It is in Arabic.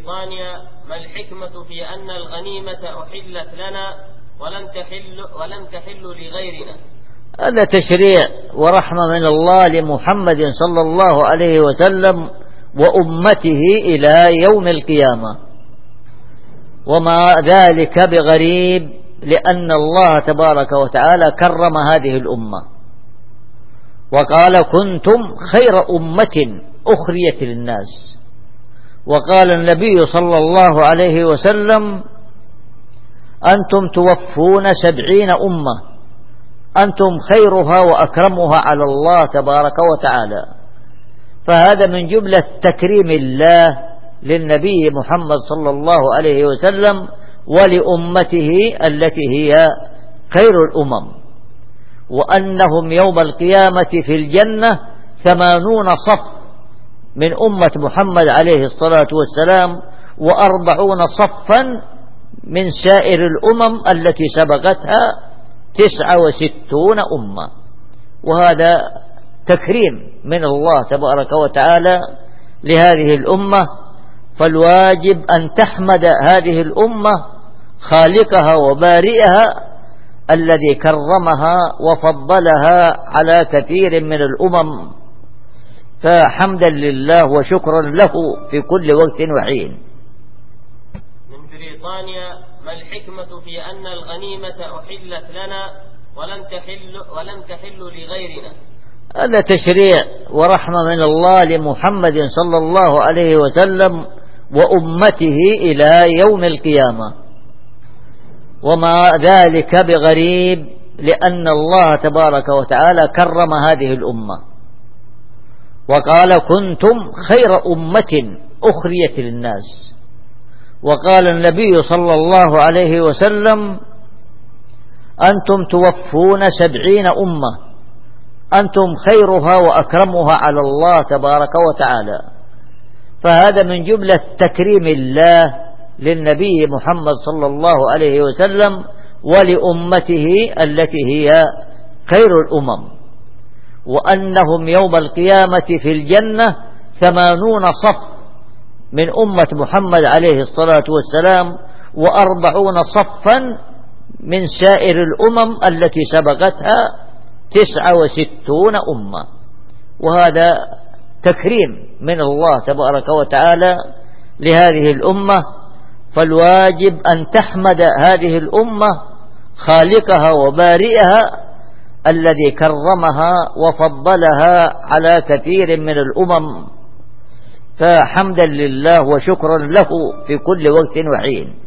بريطانيا ما الحكمة في أن الغنيمة أحلت لنا ولم تحل لغيرنا؟ هذا تشريع ورحمة من الله لمحمد صلى الله عليه وسلم وأمته إلى يوم القيامة، وما ذلك بغريب، لأن الله تبارك وتعالى كرم هذه الأمة وقال كنتم خير أمة أخرجت للناس. وقال النبي صلى الله عليه وسلم أنتم توفون 70 أمة أنتم خيرها وأكرمها على الله تبارك وتعالى. فهذا من جملة تكريم الله للنبي محمد صلى الله عليه وسلم ولأمته التي هي خير الأمم، وأنهم يوم القيامة في الجنة 80 صف من أمة محمد عليه الصلاة والسلام، و40 صفا من سائر الأمم التي سبقتها 69 أمة. وهذا تكريم من الله تبارك وتعالى لهذه الأمة، فالواجب أن تحمد هذه الأمة خالقها وبارئها الذي كرمها وفضلها على كثير من الأمم، فحمدا لله وشكرا له في كل وقت وحين. من بريطانيا ما الحكمة في أن الغنيمة أحلت لنا ولم تحل لغيرنا؟ هذا تشريع ورحمة من الله لمحمد صلى الله عليه وسلم وأمته إلى يوم القيامة، وما ذلك بغريب، لأن الله تبارك وتعالى كرم هذه الأمة وقال كنتم خير أمة أخرجت للناس. وقال النبي صلى الله عليه وسلم أنتم توفون 70 أمة أنتم خيرها وأكرمها على الله تبارك وتعالى. فهذا من جملة تكريم الله للنبي محمد صلى الله عليه وسلم ولأمته التي هي خير الأمم، وأنهم يوم القيامة في الجنة 80 صف من أمة محمد عليه الصلاة والسلام، و40 صفا من سائر الأمم التي سبقتها 69 أمة. وهذا تكريم من الله تبارك وتعالى لهذه الأمة، فالواجب أن تحمد هذه الأمة خالقها وبارئها الذي كرمها وفضلها على كثير من الأمم، فحمدا لله وشكرا له في كل وقت وحين.